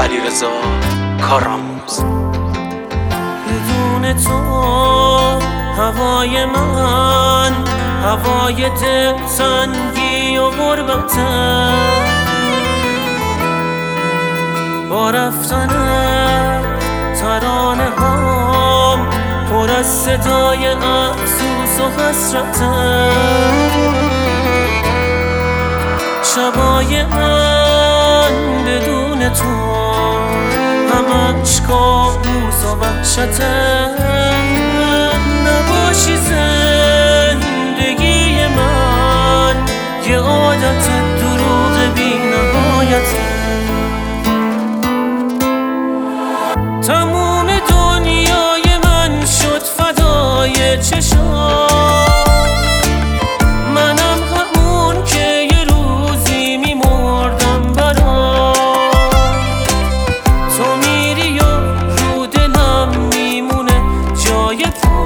علیرضا کارآموز. بدون تو هوای من هوای دلتنگی و غربته، با رفتن ترانه هام پر از صدای افسوس و حسرته. شبای من بدون تو همش کابوس و وحشته. نباشی زندگی من یه عادت دروغ بی نهایته. تموم دنیای من شد فدای چشام، منم همون که یه روزی میمردم برات. تو میری و رو دلم میمونه جای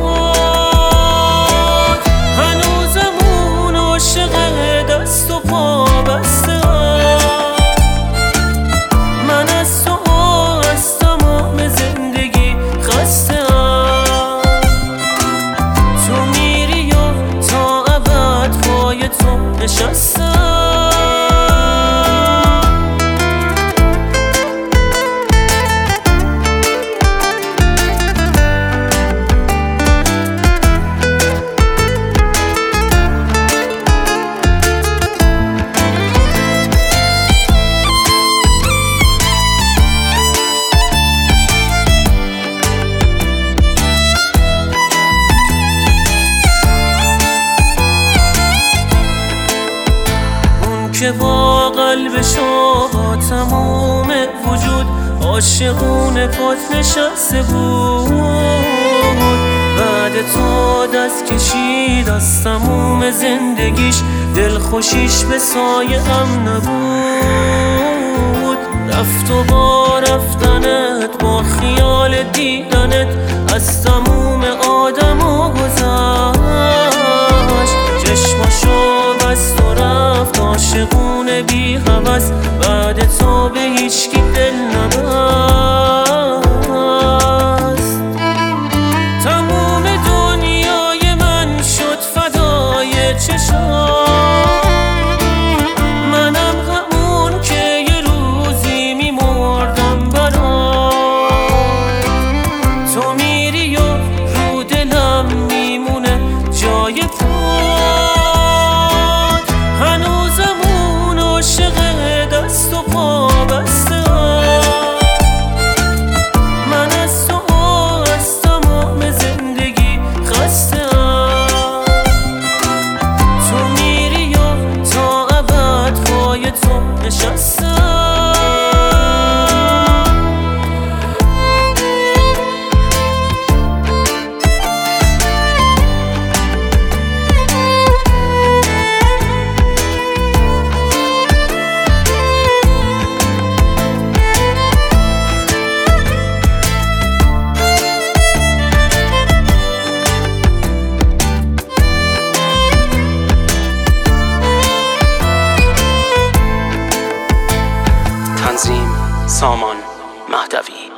پات، هنوزم اون عاشق دست و پا بسته. من از تو از تمام زندگی خسته‌ام. تو میری و تا ابد پای تو نشستم. که با قلبشو با تموم وجود عاشقونه پات نشسته بود. بعد تو دست کشید از تموم زندگیش، دلخوشیش به سایه هم نبود. رفت و با رفتنت با خیال دیدنت از تموم آدمو گذشت. چشماشو بست و رفت عاشقونه بی هوس، بعد تو به هیچکی دل نبست. تموم دنیای من شد فدای چشام، منم همون که یه روزی میمردم برات. تو میری و رو دلم میمونه جای پات، هنوزم اون عاشق دست و پا بسته. من از تو از تمام زندگی خسته‌ام. تو میری و تا ابد پای تو نشستم. تنظیم سامان مهدوی.